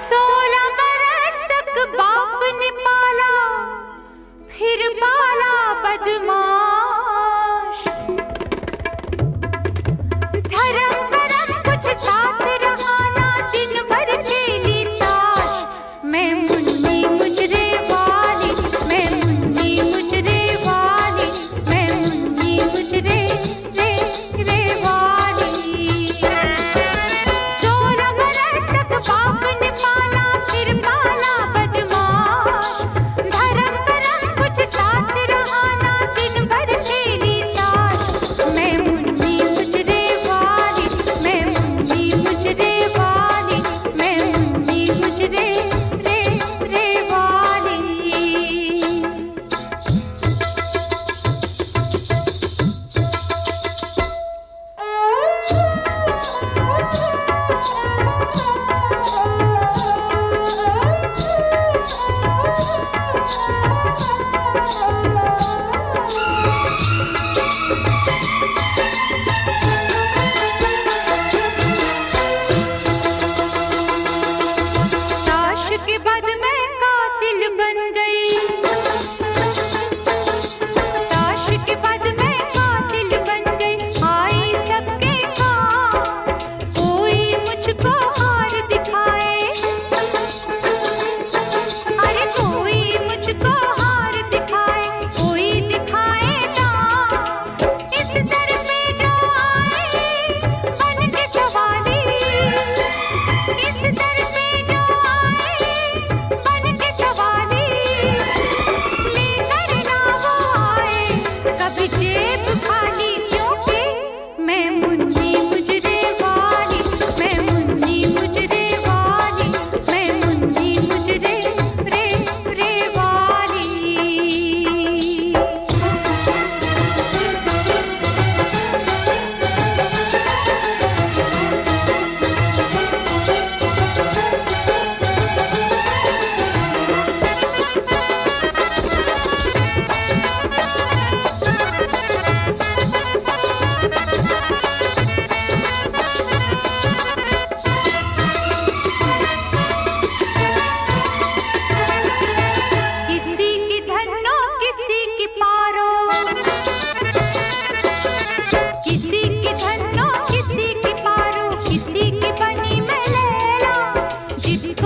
16 बरस तक बाप ने पाला, फिर पाला बदमाश। धर्म करम कुछ साथ रहा ना, दिन भर खेली ताश। मैं मुन्नी मुजरे वाली, मैं मुन्नी मुजरे वाली, मैं मुन्नी मुजरे रे वाली। 16 बरस तक बाप ने पाला, फिर पाला बदमाश। धर्म करम कुछ साथ रहा ना, दिन भर खेली ताश। मैं मुन्नी मुजरे वाली, मैं मुन्नी मुजरे वाली, मैं मुन्नी मुजरे रे वाली। ताश के बाद मैं कातिल बन गई, ताश के बाद मैं कातिल बन गई। आई सबके काम, कोई मुझको हार दिखाए, अरे कोई मुझको हार दिखाए, कोई दिखाए ना। इस दर पे जो आए बन के सवारी, इस दर पे जो आए बन के सवारी। लेकर ना वो आए कभी जेब खाली, क्योंकि मैं मुन्नी मुजरे वाली, मैं मुन्नी मुजरे वाली, मैं मुन्नी मुजरे रे वाली। किसी की धनो किसी की पारो, किसी की धनो किसी की पारो, किसी की बनी मैं लैला। जिसको